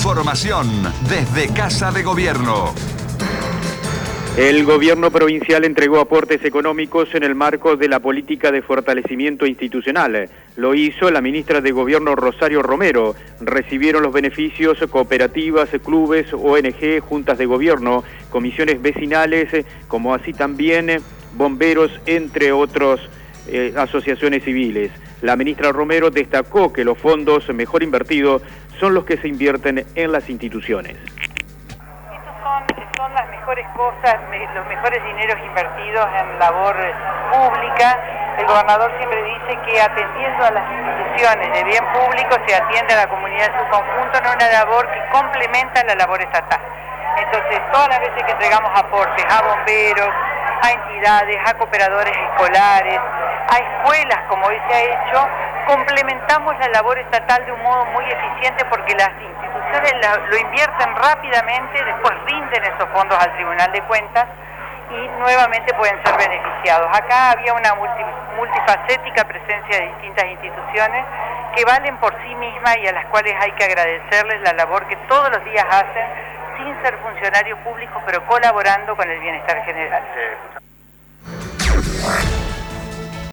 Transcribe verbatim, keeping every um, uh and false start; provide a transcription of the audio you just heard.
información desde Casa de Gobierno. El gobierno provincial entregó aportes económicos en el marco de la política de fortalecimiento institucional. Lo hizo la ministra de Gobierno Rosario Romero. Recibieron los beneficios cooperativas, clubes, O N G, juntas de gobierno, comisiones vecinales, como así también bomberos, entre otros eh, asociaciones civiles. La ministra Romero destacó que los fondos mejor invertidos son los que se invierten en las instituciones. Son las mejores cosas, los mejores dineros invertidos en labor pública. El gobernador siempre dice que atendiendo a las instituciones de bien público se atiende a la comunidad en su conjunto, no una labor que complementa la labor estatal. Entonces, todas las veces que entregamos aportes a bomberos, a entidades, a cooperadores escolares, a escuelas, como hoy se ha hecho, complementamos la labor estatal de un modo muy eficiente porque las instituciones lo invierten rápidamente, después rinden esos fondos al Tribunal de Cuentas y nuevamente pueden ser beneficiados. Acá había una multi, multifacética presencia de distintas instituciones que valen por sí mismas y a las cuales hay que agradecerles la labor que todos los días hacen sin ser funcionarios públicos, pero colaborando con el bienestar general.